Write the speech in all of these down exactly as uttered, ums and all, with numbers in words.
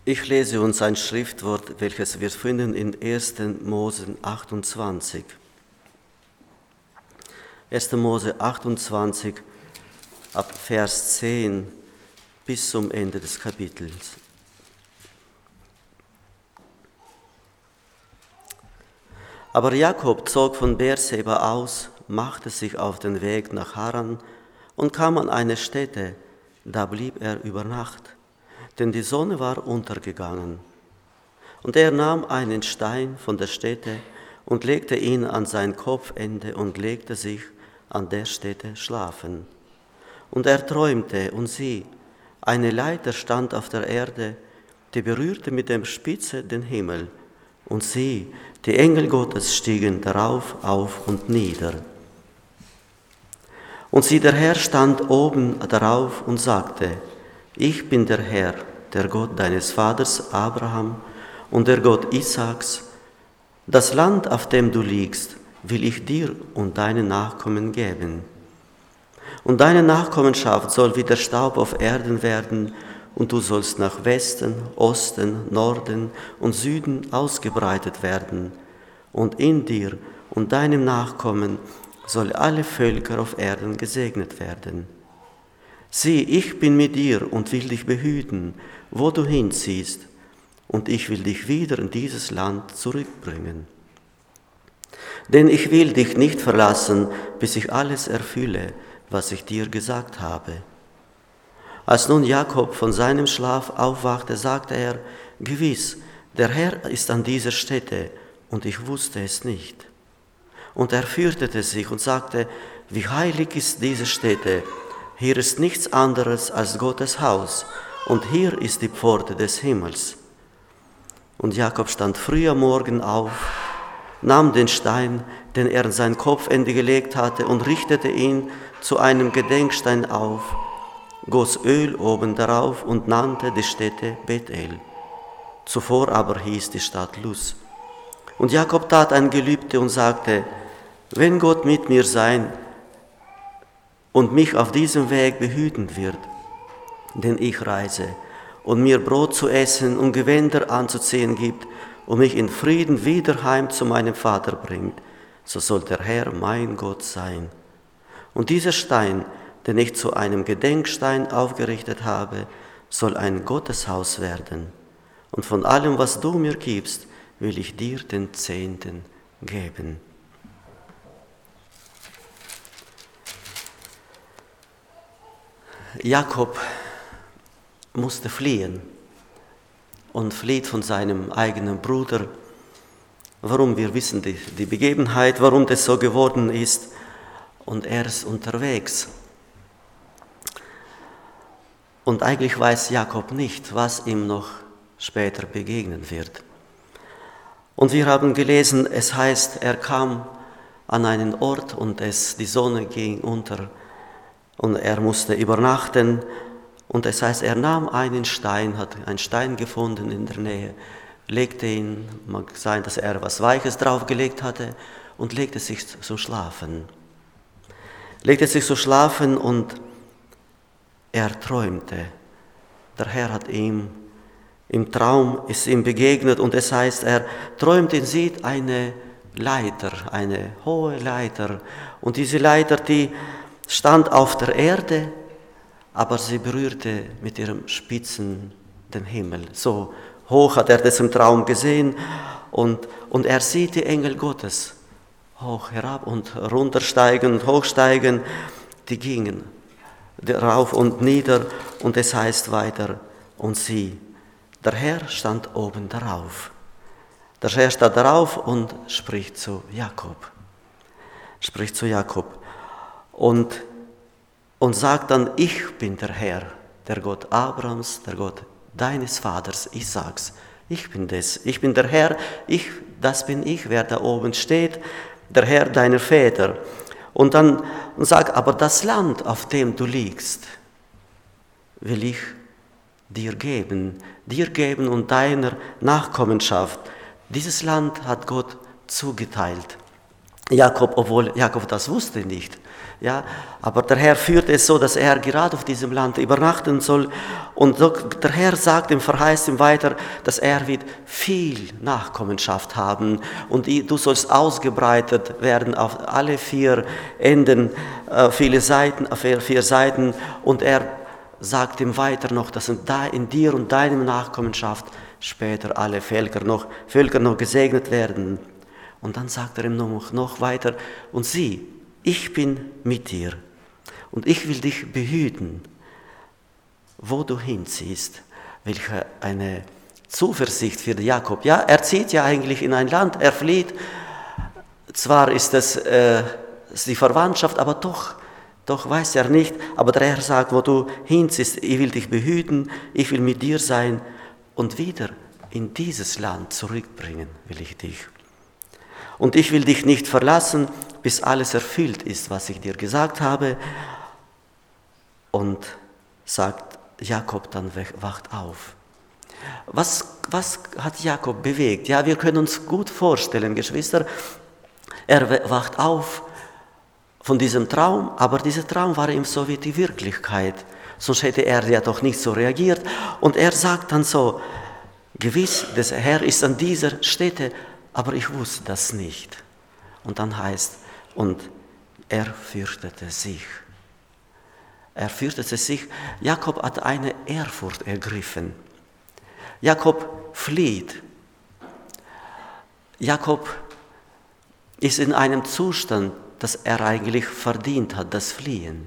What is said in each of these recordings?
Ich lese uns ein Schriftwort, welches wir finden in ersten Mose achtundzwanzig. ersten Mose achtundzwanzig, ab Vers zehn bis zum Ende des Kapitels. Aber Jakob zog von Beerseba aus, machte sich auf den Weg nach Haran und kam an eine Stätte, da blieb er über Nacht, denn die Sonne war untergegangen. Und er nahm einen Stein von der Stätte und legte ihn an sein Kopfende und legte sich an der Stätte schlafen. Und er träumte, und sieh, eine Leiter stand auf der Erde, die berührte mit dem Spitze den Himmel. Und sieh, die Engel Gottes stiegen darauf auf und nieder. Und sieh, der Herr stand oben darauf und sagte: Ich bin der Herr, der Gott deines Vaters Abraham und der Gott Isaaks. Das Land, auf dem du liegst, will ich dir und deinen Nachkommen geben. Und deine Nachkommenschaft soll wie der Staub auf Erden werden, und du sollst nach Westen, Osten, Norden und Süden ausgebreitet werden. Und in dir und deinem Nachkommen soll alle Völker auf Erden gesegnet werden. Sieh, ich bin mit dir und will dich behüten, wo du hinziehst, und ich will dich wieder in dieses Land zurückbringen. Denn ich will dich nicht verlassen, bis ich alles erfülle, was ich dir gesagt habe. Als nun Jakob von seinem Schlaf aufwachte, sagte er: Gewiss, der Herr ist an dieser Stätte, und ich wusste es nicht. Und er fürchtete sich und sagte: Wie heilig ist diese Stätte! Hier ist nichts anderes als Gottes Haus, und hier ist die Pforte des Himmels. Und Jakob stand früh am Morgen auf, nahm den Stein, den er an sein Kopfende gelegt hatte, und richtete ihn zu einem Gedenkstein auf, goss Öl oben darauf und nannte die Stätte Bethel. Zuvor aber hieß die Stadt Luz. Und Jakob tat ein Gelübde und sagte: Wenn Gott mit mir sein und mich auf diesem Weg behüten wird, denn ich reise, und mir Brot zu essen und Gewänder anzuziehen gibt und mich in Frieden wieder heim zu meinem Vater bringt, so soll der Herr mein Gott sein. Und dieser Stein, den ich zu einem Gedenkstein aufgerichtet habe, soll ein Gotteshaus werden. Und von allem, was du mir gibst, will ich dir den Zehnten geben. Jakob musste fliehen und flieht von seinem eigenen Bruder. Warum? Wir wissen die, die Begebenheit, warum das so geworden ist. Und er ist unterwegs. Und eigentlich weiß Jakob nicht, was ihm noch später begegnen wird. Und wir haben gelesen, es heißt, er kam an einen Ort und es, die Sonne ging unter und er musste übernachten. Und es heißt, er nahm einen Stein, hat einen Stein gefunden in der Nähe, legte ihn, mag sein, dass er was Weiches draufgelegt hatte, und legte sich zum Schlafen. Legte sich zu schlafen und er träumte. Der Herr hat ihm, im Traum ist ihm begegnet, und es heißt, er träumt und sieht eine Leiter, eine hohe Leiter. Und diese Leiter, die stand auf der Erde, aber sie berührte mit ihrem Spitzen den Himmel. So hoch hat er das im Traum gesehen, und, und er sieht die Engel Gottes hoch herab und runtersteigen und hochsteigen. Die gingen rauf und nieder, und es heißt weiter, und sieh, der Herr stand oben darauf. Der Herr stand darauf und spricht zu Jakob. Spricht zu Jakob und, und sagt dann: Ich bin der Herr, der Gott Abrahams, der Gott deines Vaters Isaaks. Ich bin das, ich bin der Herr, ich, das bin ich, wer da oben steht, der Herr deiner Väter. Und dann sagt, aber das Land, auf dem du liegst, will ich dir geben, dir geben und deiner Nachkommenschaft. Dieses Land hat Gott zugeteilt. Jakob, obwohl Jakob das wusste nicht. Ja, aber der Herr führt es so, dass er gerade auf diesem Land übernachten soll. Und der Herr sagt ihm, verheißt ihm weiter, dass er wird viel Nachkommenschaft haben. Und du sollst ausgebreitet werden auf alle vier Enden, viele Seiten, auf vier Seiten. Und er sagt ihm weiter noch, dass in dir und deinem Nachkommenschaft später alle Völker noch, Völker noch gesegnet werden. Und dann sagt er ihm noch, noch weiter, und sieh, ich bin mit dir und ich will dich behüten, wo du hinziehst. Welche eine Zuversicht für Jakob. Ja, er zieht ja eigentlich in ein Land, er flieht. Zwar ist es äh, die Verwandtschaft, aber doch, doch weiß er nicht. Aber der Herr sagt, wo du hinziehst, ich will dich behüten, ich will mit dir sein und wieder in dieses Land zurückbringen will ich dich. Und ich will dich nicht verlassen, bis alles erfüllt ist, was ich dir gesagt habe. Und sagt Jakob dann wacht auf. Was, was hat Jakob bewegt? Ja, wir können uns gut vorstellen, Geschwister, er wacht auf von diesem Traum, aber dieser Traum war ihm so wie die Wirklichkeit. Sonst hätte er ja doch nicht so reagiert. Und er sagt dann so, gewiss, der Herr ist an dieser Stätte, aber ich wusste das nicht. Und dann heißt, und er fürchtete sich. Er fürchtete sich. Jakob hat eine Ehrfurcht ergriffen. Jakob flieht. Jakob ist in einem Zustand, dass er eigentlich verdient hat, das Fliehen.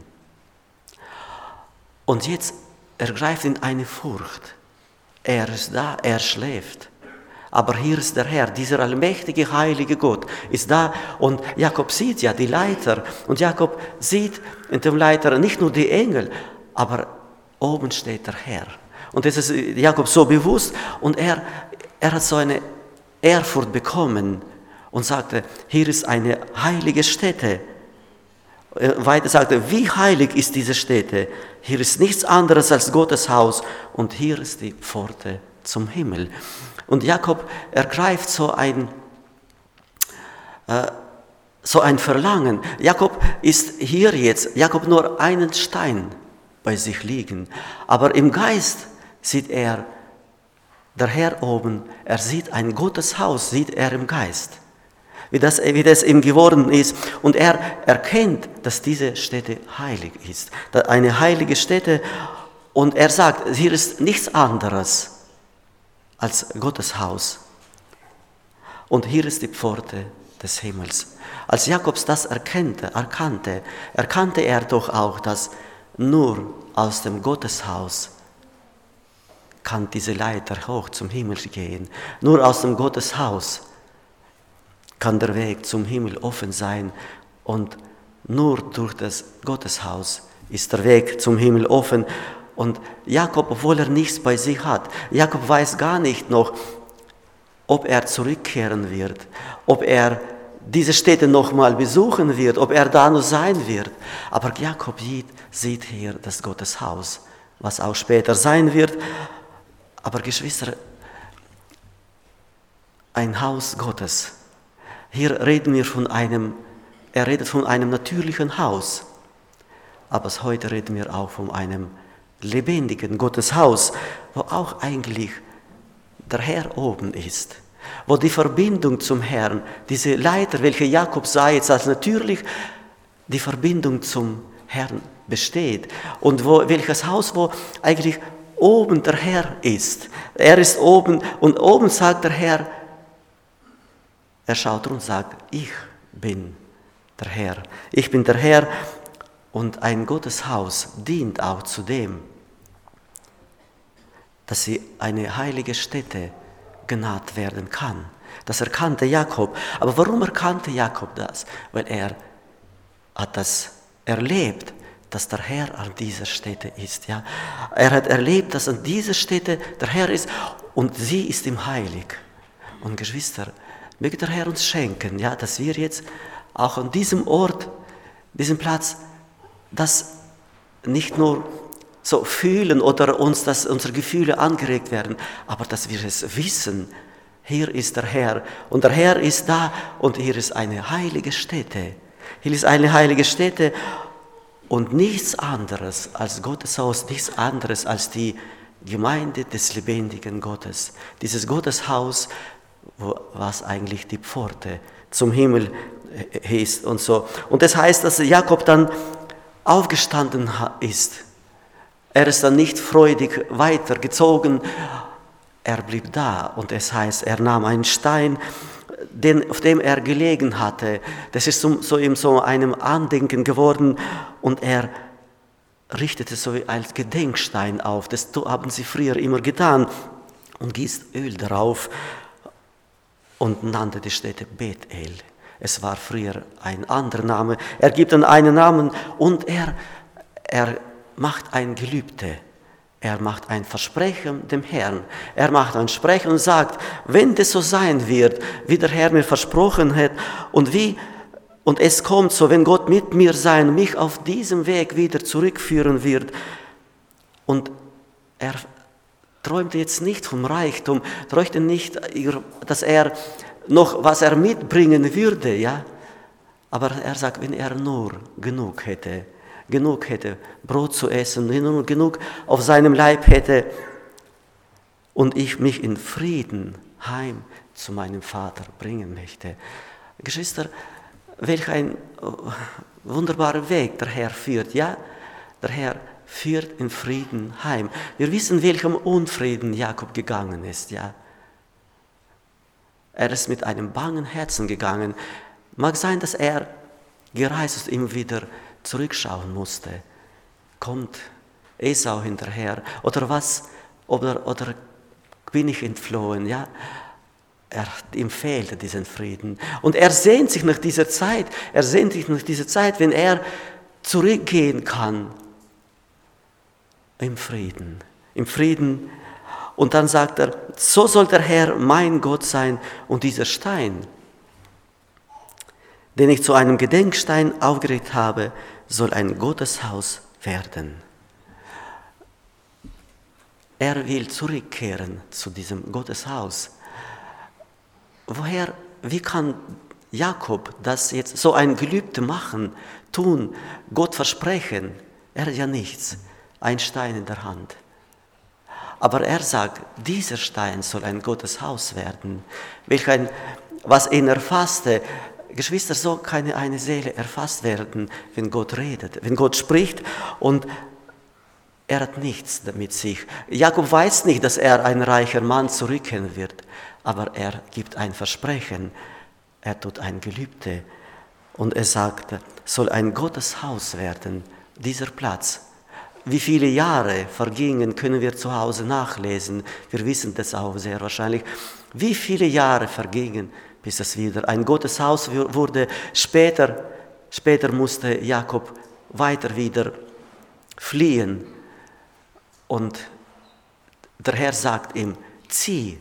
Und jetzt ergreift ihn eine Furcht. Er ist da, er schläft. Aber hier ist der Herr, dieser allmächtige, heilige Gott ist da. Und Jakob sieht ja die Leiter. Und Jakob sieht in dem Leiter nicht nur die Engel, aber oben steht der Herr. Und das ist Jakob so bewusst. Und er, er hat so eine Ehrfurcht bekommen und sagte, hier ist eine heilige Stätte. Weiter sagte er, wie heilig ist diese Stätte? Hier ist nichts anderes als Gottes Haus. Und hier ist die Pforte zum Himmel. Und Jakob ergreift so ein, äh, so ein Verlangen. Jakob ist hier jetzt, Jakob nur einen Stein bei sich liegen. Aber im Geist sieht er, der Herr oben, er sieht ein Gotteshaus, sieht er im Geist. Wie das, wie das ihm geworden ist. Und er erkennt, dass diese Stätte heilig ist. Eine heilige Stätte. Und er sagt, hier ist nichts anderes als Gottes Haus. Und hier ist die Pforte des Himmels. Als Jakobs das erkannte, erkannte, erkannte er doch auch, dass nur aus dem Gotteshaus kann diese Leiter hoch zum Himmel gehen. Nur aus dem Gotteshaus kann der Weg zum Himmel offen sein. Und nur durch das Gotteshaus ist der Weg zum Himmel offen. Und Jakob, obwohl er nichts bei sich hat, Jakob weiß gar nicht noch, ob er zurückkehren wird, ob er diese Städte nochmal besuchen wird, ob er da noch sein wird. Aber Jakob sieht, sieht hier das Gotteshaus, was auch später sein wird. Aber Geschwister, ein Haus Gottes. Hier reden wir von einem, er redet von einem natürlichen Haus. Aber heute reden wir auch von einem lebendigen Gotteshaus, wo auch eigentlich der Herr oben ist, wo die Verbindung zum Herrn, diese Leiter, welche Jakob sah jetzt als natürlich, die Verbindung zum Herrn besteht. Und wo, welches Haus, wo eigentlich oben der Herr ist. Er ist oben und oben sagt der Herr, er schaut und sagt, ich bin der Herr. Ich bin der Herr. Und ein Gotteshaus dient auch zu dem, dass sie eine heilige Stätte genannt werden kann. Das erkannte Jakob. Aber warum erkannte Jakob das? Weil er hat das erlebt, dass der Herr an dieser Stätte ist. Ja? Er hat erlebt, dass an dieser Stätte der Herr ist und sie ist ihm heilig. Und Geschwister, möge der Herr uns schenken, ja, dass wir jetzt auch an diesem Ort, diesem Platz, das nicht nur so fühlen oder uns, dass unsere Gefühle angeregt werden, aber dass wir es wissen, hier ist der Herr und der Herr ist da und hier ist eine heilige Stätte. Hier ist eine heilige Stätte und nichts anderes als Gottes Haus, nichts anderes als die Gemeinde des lebendigen Gottes. Dieses Gotteshaus, wo, was eigentlich die Pforte zum Himmel ist und so. Und das heißt, dass Jakob dann aufgestanden ist. Er ist dann nicht freudig weitergezogen, er blieb da und es heißt, er nahm einen Stein, den, auf dem er gelegen hatte. Das ist so, so ihm so einem Andenken geworden und er richtete so als Gedenkstein auf. Das haben sie früher immer getan und gießt Öl darauf und nannte die Stätte Bethel. Es war früher ein anderer Name. Er gibt dann einen Namen und er, er macht ein Gelübde. Er macht ein Versprechen dem Herrn. Er macht ein Versprechen und sagt, wenn das so sein wird, wie der Herr mir versprochen hat und wie und es kommt so, wenn Gott mit mir sein, mich auf diesem Weg wieder zurückführen wird. Und er träumte jetzt nicht vom Reichtum, träumte nicht, dass er noch was er mitbringen würde, ja. Aber er sagt, wenn er nur genug hätte, genug hätte, Brot zu essen, nur genug auf seinem Leib hätte und ich mich in Frieden heim zu meinem Vater bringen möchte. Geschwister, welch ein wunderbarer Weg der Herr führt, ja? Der Herr führt in Frieden heim. Wir wissen, welchem Unfrieden Jakob gegangen ist, ja? Er ist mit einem bangen Herzen gegangen. Mag sein, dass er gereist ist, immer wieder zurückschauen musste. Kommt Esau hinterher? Oder was? Oder, oder bin ich entflohen? Ja? Er, ihm fehlte diesen Frieden. Und er sehnt sich nach dieser Zeit. Er sehnt sich nach dieser Zeit, wenn er zurückgehen kann. Im Frieden. Im Frieden. Und dann sagt er, so soll der Herr mein Gott sein und dieser Stein, den ich zu einem Gedenkstein aufgerichtet habe, soll ein Gotteshaus werden. Er will zurückkehren zu diesem Gotteshaus. Woher, wie kann Jakob das jetzt so ein Gelübde machen, tun, Gott versprechen? Er hat ja nichts, ein Stein in der Hand. Aber er sagt, dieser Stein soll ein Gotteshaus werden, welch ein, was ihn erfasste. Geschwister, so kann eine Seele erfasst werden, wenn Gott redet, wenn Gott spricht und er hat nichts mit sich. Jakob weiß nicht, dass er ein reicher Mann zurückkehren wird, aber er gibt ein Versprechen, er tut ein Gelübde und er sagt, soll ein Gotteshaus werden, dieser Platz. Wie viele Jahre vergingen, können wir zu Hause nachlesen. Wir wissen das auch sehr wahrscheinlich. Wie viele Jahre vergingen, bis es wieder ein Gotteshaus wurde. Später, später musste Jakob weiter wieder fliehen. Und der Herr sagt ihm, zieh,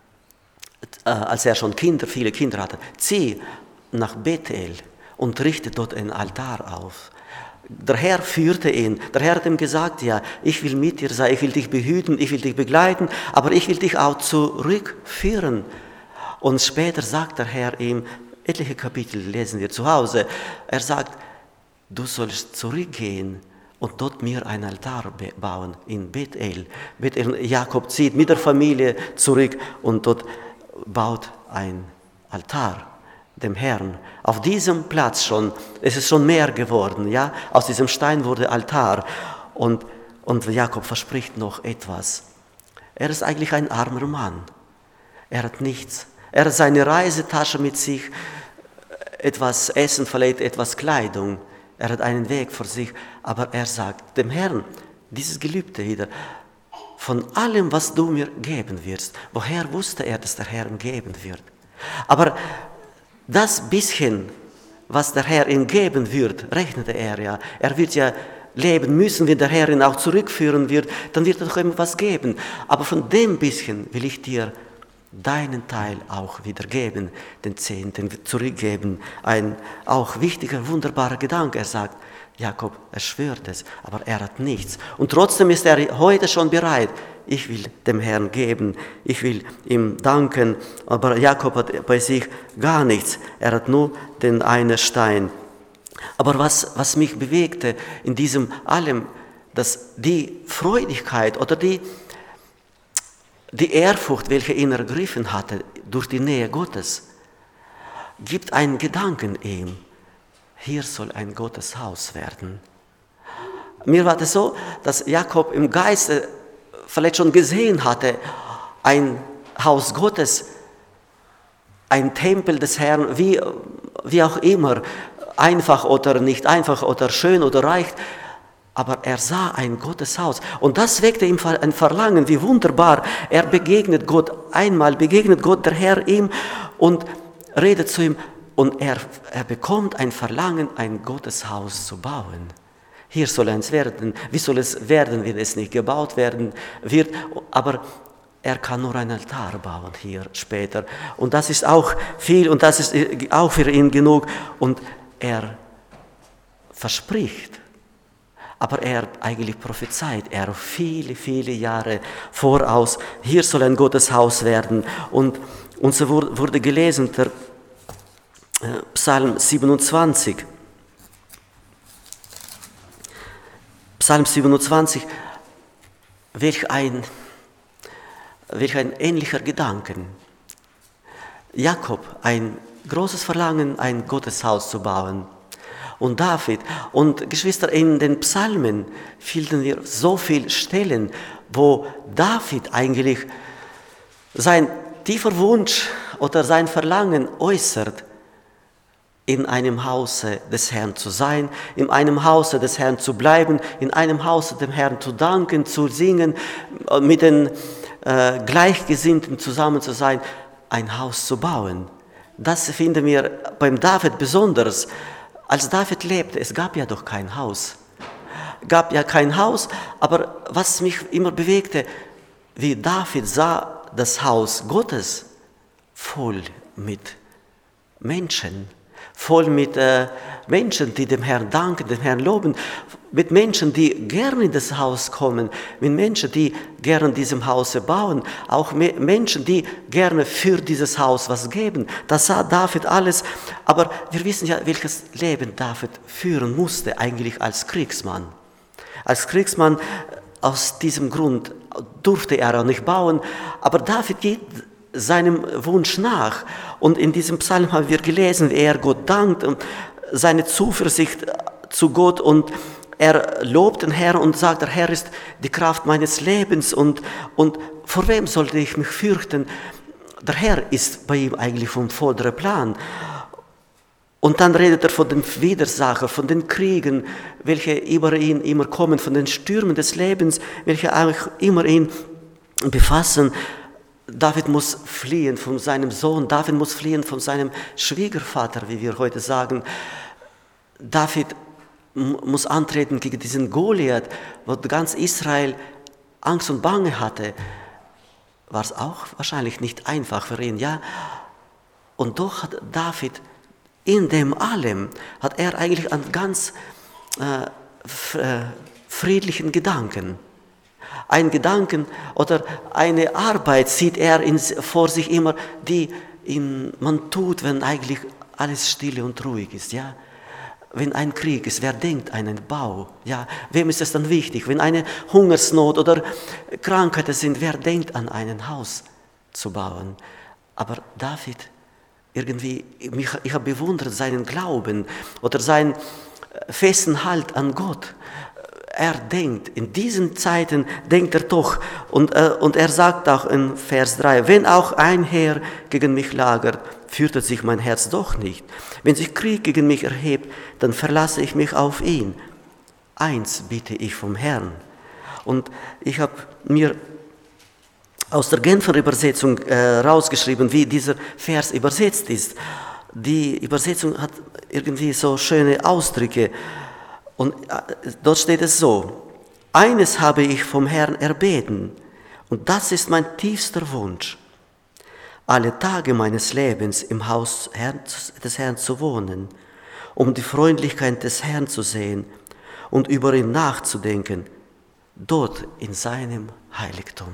äh, als er schon Kinder, viele Kinder hatte, zieh nach Bethel und richte dort einen Altar auf. Der Herr führte ihn. Der Herr hat ihm gesagt, ja, ich will mit dir sein, ich will dich behüten, ich will dich begleiten, aber ich will dich auch zurückführen. Und später sagt der Herr ihm, etliche Kapitel lesen wir zu Hause, er sagt, du sollst zurückgehen und dort mir einen Altar bauen in Bethel. Bethel. Jakob zieht mit der Familie zurück und dort baut ein Altar dem Herrn. Auf diesem Platz schon, es ist schon mehr geworden, ja. Aus diesem Stein wurde Altar und, und Jakob verspricht noch etwas. Er ist eigentlich ein armer Mann. Er hat nichts. Er hat seine Reisetasche mit sich, etwas Essen, vielleicht etwas Kleidung. Er hat einen Weg vor sich, aber er sagt dem Herrn, dieses Gelübde wieder, von allem, was du mir geben wirst. Woher wusste er, dass der Herr ihm geben wird? Aber das bisschen, was der Herr ihm geben wird, rechnete er ja. Er wird ja leben müssen, wenn der Herr ihn auch zurückführen wird, dann wird er doch etwas geben. Aber von dem bisschen will ich dir deinen Teil auch wieder geben, den Zehnten zurückgeben. Ein auch wichtiger, wunderbarer Gedanke. Er sagt, Jakob, er schwört es, aber er hat nichts. Und trotzdem ist er heute schon bereit, ich will dem Herrn geben, ich will ihm danken. Aber Jakob hat bei sich gar nichts, er hat nur den einen Stein. Aber was, was mich bewegte in diesem allem, dass die Freudigkeit oder die, die Ehrfurcht, welche ihn ergriffen hatte durch die Nähe Gottes, gibt einen Gedanken ihm, hier soll ein Gotteshaus werden. Mir war das so, dass Jakob im Geiste vielleicht schon gesehen hatte, ein Haus Gottes, ein Tempel des Herrn, wie, wie auch immer, einfach oder nicht einfach oder schön oder reich, aber er sah ein Gotteshaus und das weckte ihm ein Verlangen, wie wunderbar, er begegnet Gott einmal, begegnet Gott der Herr ihm und redet zu ihm und er, er bekommt ein Verlangen, ein Gotteshaus zu bauen. Hier soll eins werden. Wie soll es werden, wenn es nicht gebaut werden wird? Aber er kann nur einen Altar bauen hier später. Und das ist auch viel und das ist auch für ihn genug. Und er verspricht, aber er eigentlich prophezeit, er viele, viele Jahre voraus, hier soll ein Gotteshaus werden. Und uns wurde gelesen, der Psalm siebenundzwanzig. Psalm siebenundzwanzig, welch ein, welch ein ähnlicher Gedanken. Jakob, ein großes Verlangen, ein Gotteshaus zu bauen. Und David, und Geschwister, in den Psalmen finden wir so viele Stellen, wo David eigentlich sein tiefer Wunsch oder sein Verlangen äußert, in einem Hause des Herrn zu sein, in einem Hause des Herrn zu bleiben, in einem Hause dem Herrn zu danken, zu singen, mit den äh, Gleichgesinnten zusammen zu sein, ein Haus zu bauen. Das finden wir beim David besonders. Als David lebte, es gab ja doch kein Haus. Gab ja kein Haus, aber was mich immer bewegte, wie David sah das Haus Gottes voll mit Menschen. Voll mit äh, Menschen, die dem Herrn danken, dem Herrn loben, mit Menschen, die gerne in das Haus kommen, mit Menschen, die gerne in diesem Hause bauen, auch Menschen, die gerne für dieses Haus was geben. Das sah David alles, aber wir wissen ja, welches Leben David führen musste, eigentlich als Kriegsmann. Als Kriegsmann, aus diesem Grund durfte er auch nicht bauen, aber David geht seinem Wunsch nach. Und in diesem Psalm haben wir gelesen, wie er Gott dankt und seine Zuversicht zu Gott und er lobt den Herrn und sagt, der Herr ist die Kraft meines Lebens und, und vor wem sollte ich mich fürchten? Der Herr ist bei ihm eigentlich vom vorderen Plan. Und dann redet er von den Widersachern, von den Kriegen, welche über ihn immer kommen, von den Stürmen des Lebens, welche auch immer ihn befassen. David muss fliehen von seinem Sohn, David muss fliehen von seinem Schwiegervater, wie wir heute sagen. David muss antreten gegen diesen Goliath, wo ganz Israel Angst und Bange hatte. War es auch wahrscheinlich nicht einfach für ihn, ja. Und doch hat David in dem allem, hat er eigentlich einen ganz äh, friedlichen Gedanken. Ein Gedanken oder eine Arbeit sieht er in, vor sich immer, die in, man tut, wenn eigentlich alles still und ruhig ist. Ja? Wenn ein Krieg ist, wer denkt an einen Bau? Ja? Wem ist es dann wichtig? Wenn eine Hungersnot oder Krankheiten sind, wer denkt an ein Haus zu bauen? Aber David, irgendwie, mich, ich habe bewundert seinen Glauben oder seinen festen Halt an Gott. Er denkt, in diesen Zeiten denkt er doch, und, äh, und er sagt auch in Vers drei, wenn auch ein Heer gegen mich lagert, fürchtet sich mein Herz doch nicht. Wenn sich Krieg gegen mich erhebt, dann verlasse ich mich auf ihn. Eins bitte ich vom Herrn. Und ich habe mir aus der Genfer Übersetzung äh, rausgeschrieben, wie dieser Vers übersetzt ist. Die Übersetzung hat irgendwie so schöne Ausdrücke. Und dort steht es so, eines habe ich vom Herrn erbeten, und das ist mein tiefster Wunsch, alle Tage meines Lebens im Haus des Herrn zu wohnen, um die Freundlichkeit des Herrn zu sehen und über ihn nachzudenken, dort in seinem Heiligtum.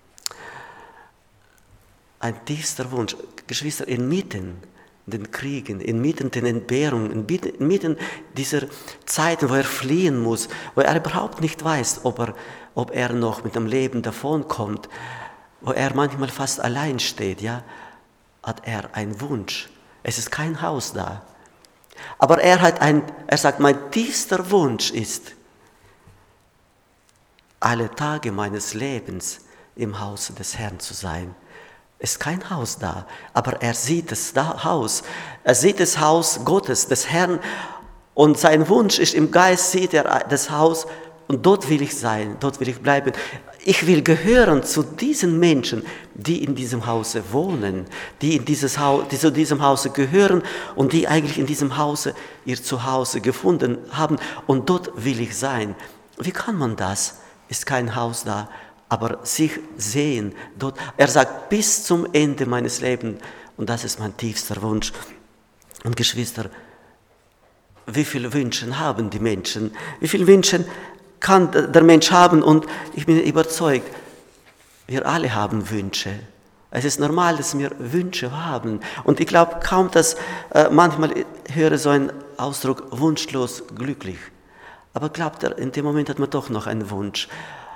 Ein tiefster Wunsch, Geschwister, inmitten den Kriegen, inmitten den Entbehrungen, inmitten dieser Zeiten, wo er fliehen muss, wo er überhaupt nicht weiß, ob er, ob er noch mit dem Leben davonkommt, wo er manchmal fast allein steht, ja, hat er einen Wunsch. Es ist kein Haus da. Aber er hat ein, er sagt, mein tiefster Wunsch ist, alle Tage meines Lebens im Hause des Herrn zu sein. Es ist kein Haus da, aber er sieht das Haus. Er sieht das Haus Gottes, des Herrn, und sein Wunsch ist, im Geist sieht er das Haus, und dort will ich sein, dort will ich bleiben. Ich will gehören zu diesen Menschen, die in diesem Hause wohnen, die, in dieses Haus, die zu diesem Hause gehören und die eigentlich in diesem Hause ihr Zuhause gefunden haben. Und dort will ich sein. Wie kann man das? Ist kein Haus da, aber sich sehen. Dort. Er sagt, bis zum Ende meines Lebens. Und das ist mein tiefster Wunsch. Und Geschwister, wie viele Wünsche haben die Menschen? Wie viele Wünsche kann der Mensch haben? Und ich bin überzeugt, wir alle haben Wünsche. Es ist normal, dass wir Wünsche haben. Und ich glaube kaum, dass äh, manchmal ich höre so einen Ausdruck, wunschlos glücklich. Aber glaubt er, in dem Moment hat man doch noch einen Wunsch.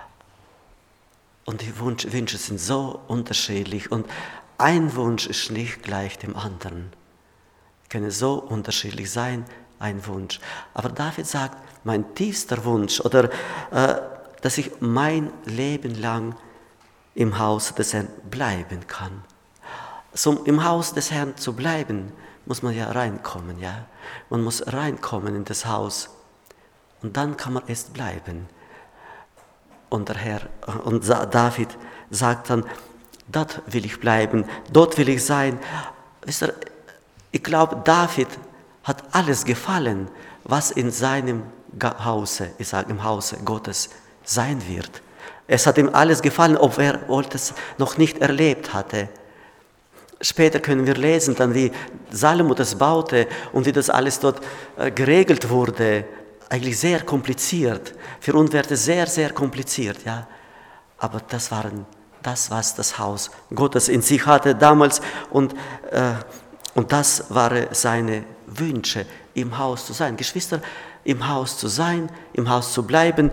Und die Wunsch, Wünsche sind so unterschiedlich. Und ein Wunsch ist nicht gleich dem anderen. Können so unterschiedlich sein, ein Wunsch. Aber David sagt, mein tiefster Wunsch, oder äh, dass ich mein Leben lang im Haus des Herrn bleiben kann. So, im Haus des Herrn zu bleiben, muss man ja reinkommen, ja. Man muss reinkommen in das Haus und dann kann man erst bleiben. Und der Herr, und David sagt dann, dort will ich bleiben, dort will ich sein. Wisst ihr, ich glaube, David hat alles gefallen, was in seinem Hause, ich sage im Hause Gottes, sein wird. Es hat ihm alles gefallen, ob er es noch nicht erlebt hatte. Später können wir lesen, dann wie Salomo das baute und wie das alles dort äh, geregelt wurde. Eigentlich sehr kompliziert, für Unwerte sehr, sehr kompliziert. Ja. Aber das waren das, was das Haus Gottes in sich hatte damals. Und, äh, und das waren seine Wünsche, im Haus zu sein. Geschwister, im Haus zu sein, im Haus zu bleiben,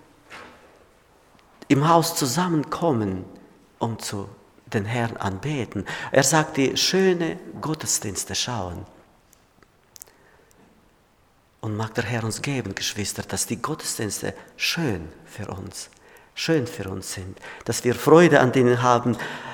im Haus zusammenkommen, um zu den Herrn anbeten. Er sagt, die schöne Gottesdienste schauen. Und mag der Herr uns geben, Geschwister, dass die Gottesdienste schön für uns, schön für uns sind, dass wir Freude an denen haben.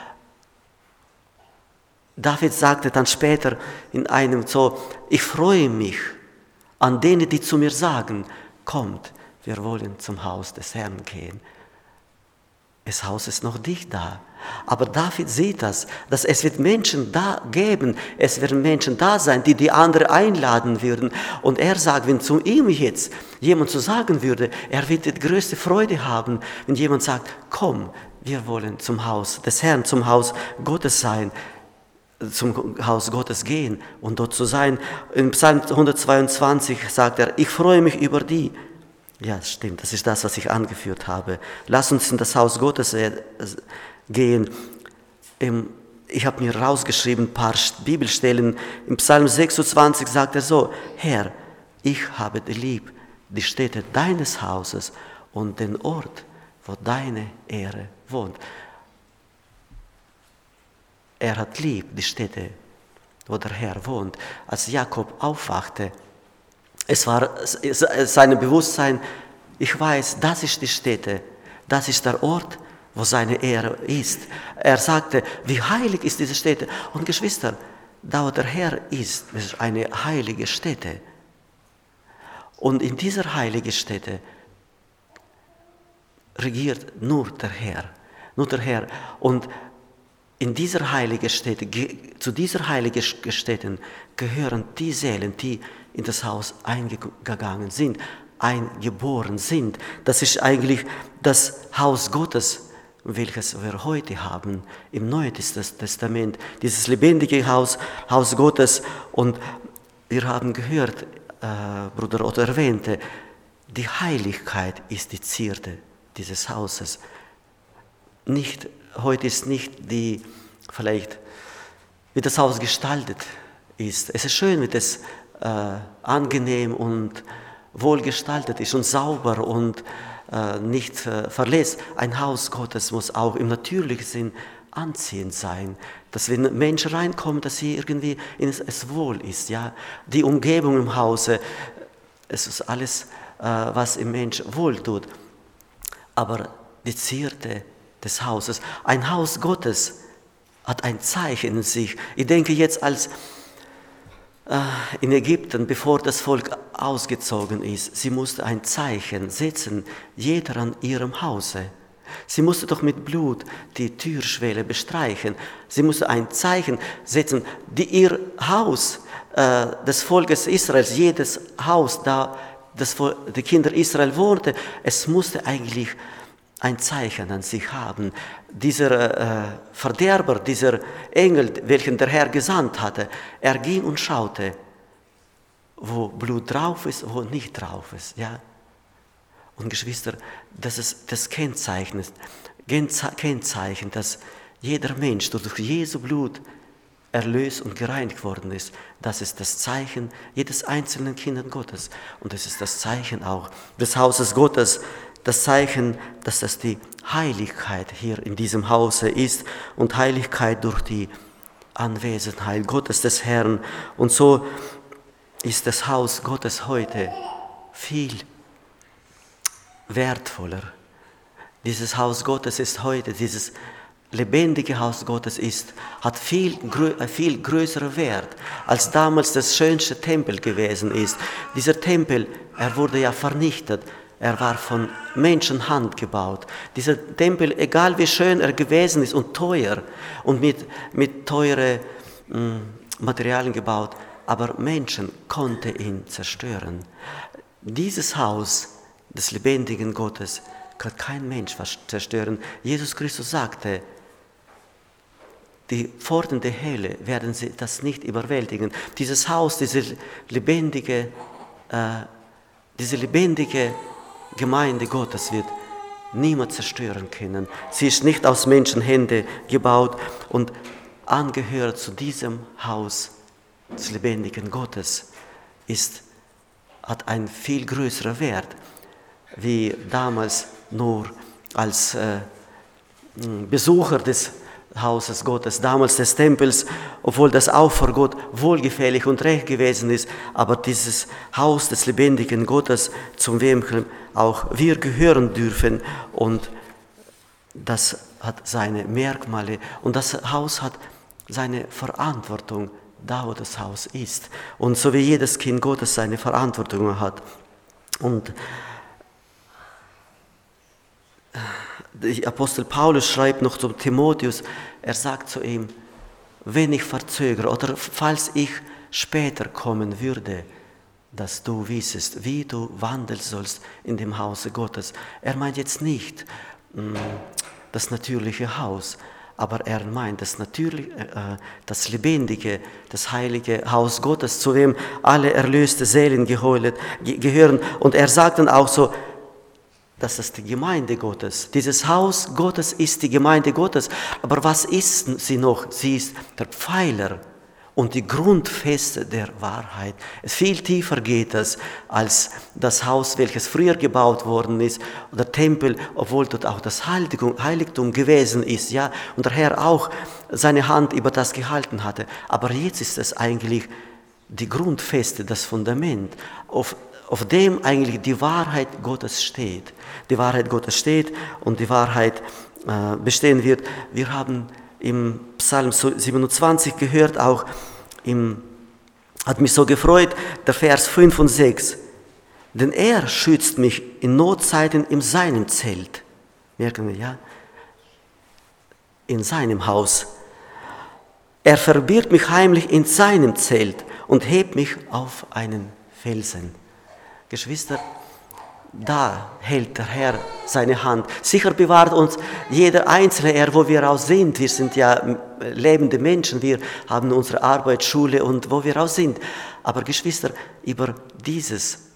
David sagte dann später in einem so, ich freue mich an denen, die zu mir sagen, kommt, wir wollen zum Haus des Herrn gehen. Das Haus ist noch nicht da. Aber David sieht das, dass es wird Menschen da geben, es werden Menschen da sein, die die anderen einladen würden. Und er sagt, wenn zu ihm jetzt jemand so sagen würde, er wird die größte Freude haben, wenn jemand sagt, komm, wir wollen zum Haus des Herrn, zum Haus Gottes sein, zum Haus Gottes gehen und dort zu sein. In Psalm hundertzweiundzwanzig sagt er, ich freue mich über die. Ja, stimmt, das ist das, was ich angeführt habe. Lass uns in das Haus Gottes gehen. Ich habe mir rausgeschrieben, ein paar Bibelstellen. Im Psalm sechsundzwanzig sagt er so, Herr, ich habe dir lieb die Stätte deines Hauses und den Ort, wo deine Ehre wohnt. Er hat lieb die Stätte, wo der Herr wohnt. Als Jakob aufwachte, es war sein Bewusstsein, ich weiß, das ist die Stätte, das ist der Ort, wo seine Ehre ist. Er sagte, wie heilig ist diese Stätte. Und Geschwister, da wo der Herr ist, das ist eine heilige Stätte. Und in dieser heiligen Stätte regiert nur der Herr, nur der Herr. Und in dieser heiligen Stätte, zu dieser heiligen Stätte gehören die Seelen, die in das Haus eingegangen sind, eingeboren sind. Das ist eigentlich das Haus Gottes, welches wir heute haben im Neuen Testament. Dieses lebendige Haus, Haus Gottes. Und wir haben gehört, äh, Bruder Otto erwähnte, die Heiligkeit ist die Zierde dieses Hauses. Nicht, heute ist nicht die, vielleicht, wie das Haus gestaltet ist. Es ist schön, wie das äh, angenehm und wohlgestaltet ist und sauber und äh, nicht äh, verlässt. Ein Haus Gottes muss auch im natürlichen Sinn anziehend sein, dass wenn Menschen reinkommen, dass sie irgendwie in es, es wohl ist. Ja? Die Umgebung im Hause, es ist alles, äh, was im Mensch wohl tut. Aber die Zierde des Hauses, ein Haus Gottes hat ein Zeichen in sich. Ich denke jetzt als äh, in Ägypten, bevor das Volk ausgezogen ist, sie musste ein Zeichen setzen, jeder an ihrem Hause. Sie musste doch mit Blut die Türschwelle bestreichen. Sie musste ein Zeichen setzen, die ihr Haus äh, des Volkes Israels, jedes Haus, da das, die Kinder Israel wohnten, es musste eigentlich ein Zeichen an sich haben. Dieser äh, Verderber, dieser Engel, welchen der Herr gesandt hatte, er ging und schaute, wo Blut drauf ist, wo nicht drauf ist. Ja? Und Geschwister, das ist das Kennzeichen, Kennzeichen, dass jeder Mensch durch Jesu Blut erlöst und gereinigt worden ist. Das ist das Zeichen jedes einzelnen Kindes Gottes. Und das ist das Zeichen auch des Hauses Gottes, das Zeichen, dass das die Heiligkeit hier in diesem Hause ist und Heiligkeit durch die Anwesenheit Gottes des Herrn. Und so ist das Haus Gottes heute viel wertvoller. Dieses Haus Gottes ist heute, dieses lebendige Haus Gottes ist, hat viel, viel größeren Wert, als damals das schönste Tempel gewesen ist. Dieser Tempel, er wurde ja vernichtet. Er war von Menschenhand gebaut. Dieser Tempel, egal wie schön er gewesen ist und teuer und mit, mit teuren mh, Materialien gebaut, aber Menschen konnten ihn zerstören. Dieses Haus des lebendigen Gottes kann kein Mensch zerstören. Jesus Christus sagte, die Pforten der Hölle werden sie das nicht überwältigen. Dieses Haus, diese lebendige, äh, diese lebendige Gemeinde Gottes wird niemand zerstören können. Sie ist nicht aus Menschenhänden gebaut und angehört zu diesem Haus des lebendigen Gottes, ist, hat einen viel größeren Wert, wie damals nur als äh, Besucher des Hauses Gottes, damals des Tempels, obwohl das auch vor Gott wohlgefällig und recht gewesen ist, aber dieses Haus des lebendigen Gottes, zum wem auch wir gehören dürfen, und das hat seine Merkmale und das Haus hat seine Verantwortung, da wo das Haus ist. Und so wie jedes Kind Gottes seine Verantwortung hat. Und der Apostel Paulus schreibt noch zu Timotheus, er sagt zu ihm, wenn ich verzögere oder falls ich später kommen würde, dass du wissest, wie du wandeln sollst in dem Hause Gottes. Er meint jetzt nicht mh, das natürliche Haus, aber er meint das natürliche, äh, das lebendige, das heilige Haus Gottes, zu dem alle erlöste Seelen geholet, ge- gehören. Und er sagt dann auch so, das ist die Gemeinde Gottes. Dieses Haus Gottes ist die Gemeinde Gottes. Aber was ist sie noch? Sie ist der Pfeiler und die Grundfeste der Wahrheit. Es viel tiefer geht es als das Haus, welches früher gebaut worden ist, oder Tempel, obwohl dort auch das Heiligtum, Heiligtum gewesen ist, ja, und der Herr auch seine Hand über das gehalten hatte. Aber jetzt ist es eigentlich die Grundfeste, das Fundament, auf auf dem eigentlich die Wahrheit Gottes steht. Die Wahrheit Gottes steht und die Wahrheit äh, bestehen wird. Wir haben im Psalm siebenundzwanzig gehört, auch im, hat mich so gefreut, der Vers fünf und sechs. Denn er schützt mich in Notzeiten in seinem Zelt. Merken wir, ja? In seinem Haus. Er verbirgt mich heimlich in seinem Zelt und hebt mich auf einen Felsen. Geschwister, da hält der Herr seine Hand. Sicher bewahrt uns jeder Einzelne, er, wo wir auch sind. Wir sind ja lebende Menschen, wir haben unsere Arbeit, Schule und wo wir auch sind. Aber Geschwister, über dieses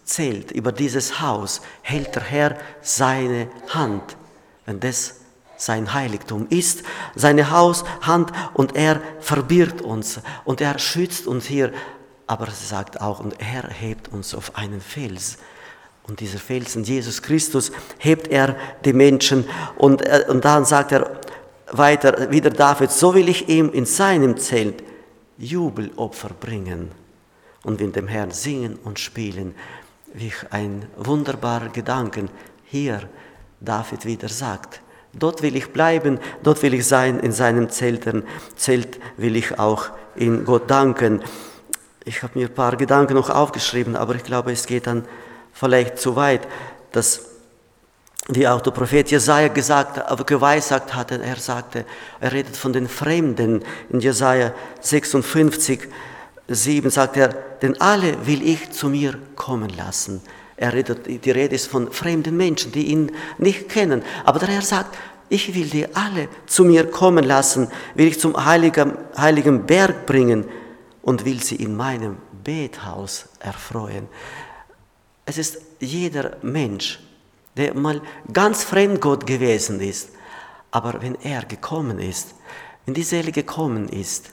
Zelt, über dieses Haus hält der Herr seine Hand, wenn das sein Heiligtum ist, seine Haushand, und er verbirgt uns und er schützt uns hier, aber er sagt auch, und er hebt uns auf einen Fels. Und dieser Felsen, Jesus Christus, hebt er die Menschen, und, und dann sagt er weiter, wieder David, so will ich ihm in seinem Zelt Jubelopfer bringen und mit dem Herrn singen und spielen. Wie ein wunderbarer Gedanke hier David wieder sagt. Dort will ich bleiben, dort will ich sein, in seinem Zelten, Zelt will ich auch in Gott danken. Ich habe mir ein paar Gedanken noch aufgeschrieben, aber ich glaube, es geht dann vielleicht zu weit, dass, wie auch der Prophet Jesaja gesagt, aber geweissagt hatte, er sagte, er redet von den Fremden. In Jesaja sechsundfünfzig, sieben sagt er, denn alle will ich zu mir kommen lassen. Er redet, die Rede ist von fremden Menschen, die ihn nicht kennen. Aber der Herr sagt, ich will die alle zu mir kommen lassen, will ich zum heiligen, heiligen Berg bringen und will sie in meinem Bethaus erfreuen. Es ist jeder Mensch, der mal ganz fremd Gott gewesen ist. Aber wenn er gekommen ist, wenn die Seele gekommen ist,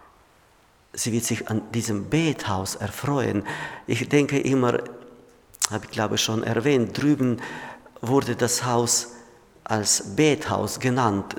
sie wird sich an diesem Bethaus erfreuen. Ich denke immer, habe ich glaube schon erwähnt, drüben wurde das Haus als Bethaus genannt.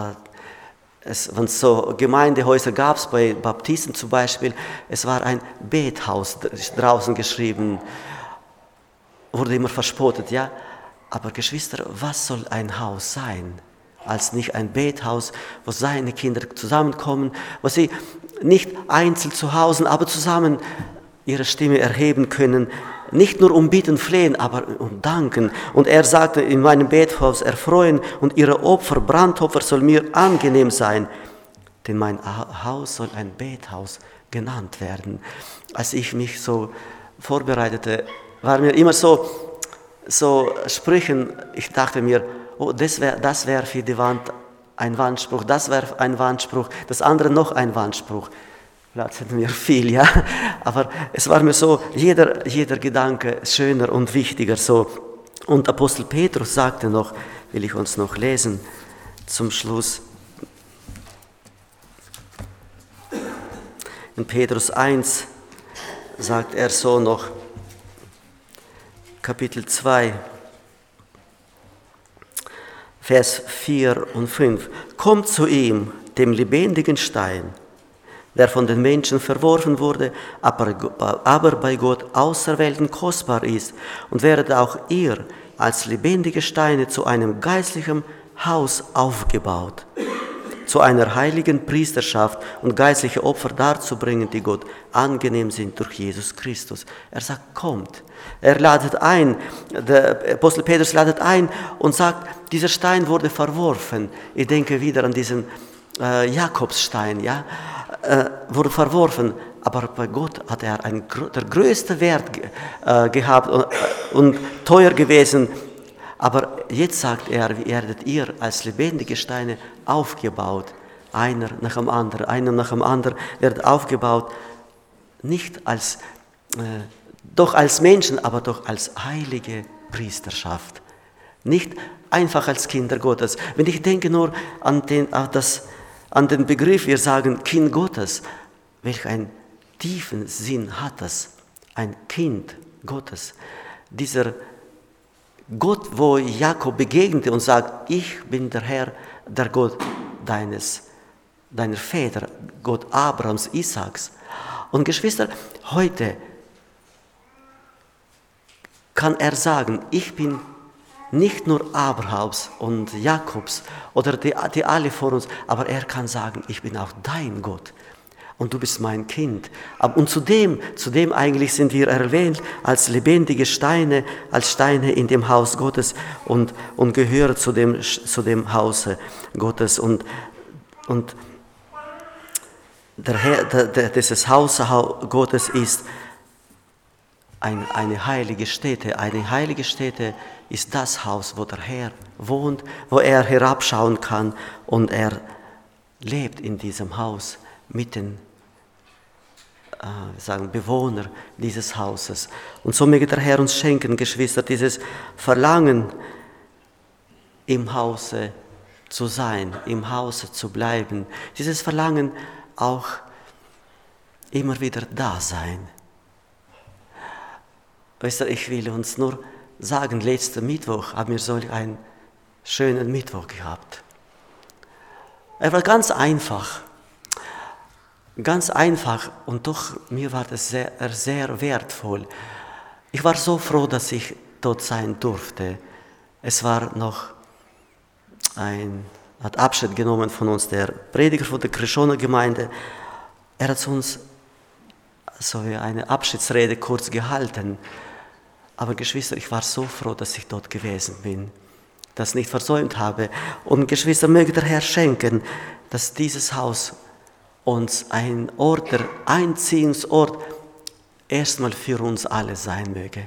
Es, wenn es so Gemeindehäuser gab, es bei Baptisten zum Beispiel, es war ein Bethaus draußen geschrieben, wurde immer verspottet, ja. Aber Geschwister, was soll ein Haus sein, als nicht ein Bethaus, wo seine Kinder zusammenkommen, wo sie nicht einzeln zu Hause, aber zusammen ihre Stimme erheben können, nicht nur um Bitten, Flehen, aber um Danken. Und er sagte, in meinem Bethaus erfreuen und ihre Opfer, Brandopfer soll mir angenehm sein, denn mein Haus soll ein Bethaus genannt werden. Als ich mich so vorbereitete, war mir immer so, so Sprüchen, ich dachte mir, oh, das wäre das wär für die Wand ein Wandspruch, das wäre ein Wandspruch, das andere noch ein Wandspruch. Platz hätten wir viel, ja, aber es war mir so, jeder, jeder Gedanke schöner und wichtiger so. Und Apostel Petrus sagte noch, will ich uns noch lesen, zum Schluss, in Petrus eins sagt er so noch, Kapitel zwei, Vers vier und fünf, kommt zu ihm, dem lebendigen Stein, der von den Menschen verworfen wurde, aber, aber bei Gott auserwählt und kostbar ist, und werdet auch ihr als lebendige Steine zu einem geistlichen Haus aufgebaut, zu einer heiligen Priesterschaft und geistliche Opfer darzubringen, die Gott angenehm sind durch Jesus Christus. Er sagt, kommt. Er ladet ein, der Apostel Petrus ladet ein und sagt, dieser Stein wurde verworfen. Ich denke wieder an diesen äh, Jakobsstein, ja, äh, wurde verworfen, aber bei Gott hat er einen, der größte Wert äh, gehabt und, und teuer gewesen. Aber jetzt sagt er, wie werdet ihr als lebendige Steine aufgebaut, einer nach dem anderen, einer nach dem anderen wird aufgebaut, nicht als, äh, doch als Menschen, aber doch als heilige Priesterschaft. Nicht einfach als Kinder Gottes. Wenn ich denke nur an den, an das, an den Begriff, wir sagen Kind Gottes, welch einen tiefen Sinn hat das, ein Kind Gottes. Dieser Gott, wo Jakob begegnete und sagt, ich bin der Herr, der Gott deines, deiner Väter, Gott Abrahams, Isaaks. Und Geschwister, heute kann er sagen, ich bin nicht nur Abrahams und Jakobs oder die, die alle vor uns, aber er kann sagen, ich bin auch dein Gott. Und du bist mein Kind. Und zudem, zudem eigentlich sind wir erwähnt als lebendige Steine, als Steine in dem Haus Gottes und, und gehören zu dem, zu dem Hause Gottes. Und, und der Herr, der, dieses Haus Gottes ist ein, eine heilige Stätte. Eine heilige Stätte ist das Haus, wo der Herr wohnt, wo er herabschauen kann und er lebt in diesem Haus mitten wir sagen, Bewohner dieses Hauses. Und so möge der Herr uns schenken, Geschwister, dieses Verlangen, im Hause zu sein, im Hause zu bleiben. Dieses Verlangen auch immer wieder da sein. Weißt du, ich will uns nur sagen, letzten Mittwoch haben wir solch einen schönen Mittwoch gehabt. Er war ganz einfach. Ganz einfach und doch mir war das sehr, sehr wertvoll. Ich war so froh, dass ich dort sein durfte. Es war noch ein, hat Abschied genommen von uns, der Prediger von der Krischoner Gemeinde. Er hat uns so eine Abschiedsrede kurz gehalten. Aber Geschwister, ich war so froh, dass ich dort gewesen bin, das nicht versäumt habe. Und Geschwister, möge der Herr schenken, dass dieses Haus uns ein Ort, der Einziehungsort, erstmal für uns alle sein möge.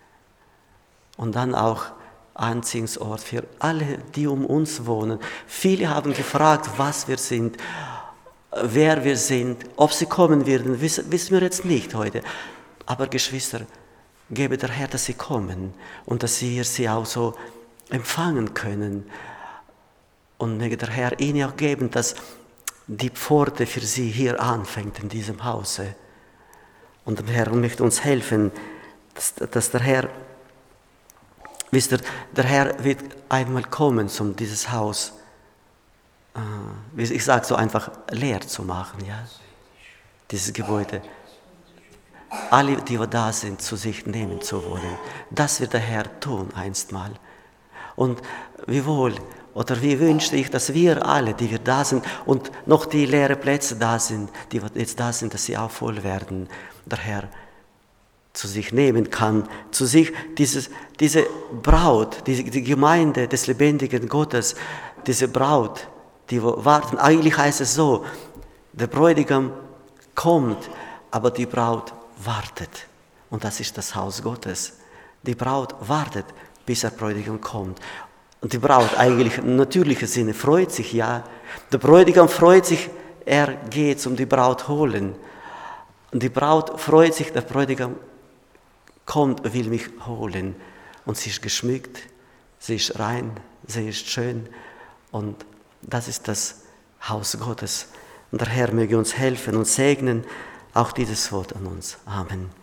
Und dann auch Einziehungsort für alle, die um uns wohnen. Viele haben gefragt, was wir sind, wer wir sind, ob sie kommen werden, wissen, wissen wir jetzt nicht heute. Aber Geschwister, gebe der Herr, dass sie kommen und dass wir sie auch so empfangen können. Und möge der Herr ihnen auch geben, dass die Pforte für sie hier anfängt in diesem Hause. Und der Herr möchte uns helfen, dass, dass der Herr, wisst ihr, der Herr wird einmal kommen, um dieses Haus, äh, ich sage so einfach, leer zu machen, ja, dieses Gebäude. Alle, die da sind, zu sich nehmen zu wollen. Das wird der Herr tun einstmal. Und wie wohl, oder wie wünschte ich, dass wir alle, die wir da sind und noch die leeren Plätze da sind, die jetzt da sind, dass sie auch voll werden, der Herr zu sich nehmen kann, zu sich dieses, diese Braut, die, die Gemeinde des lebendigen Gottes, diese Braut, die warten. Eigentlich heißt es so, der Bräutigam kommt, aber die Braut wartet. Und das ist das Haus Gottes. Die Braut wartet, bis der Bräutigam kommt. Und die Braut eigentlich im natürlichen Sinne freut sich, ja. Der Bräutigam freut sich, er geht um die Braut holen. Und die Braut freut sich, der Bräutigam kommt, will mich holen. Und sie ist geschmückt, sie ist rein, sie ist schön. Und das ist das Haus Gottes. Und der Herr möge uns helfen und segnen, auch dieses Wort an uns. Amen.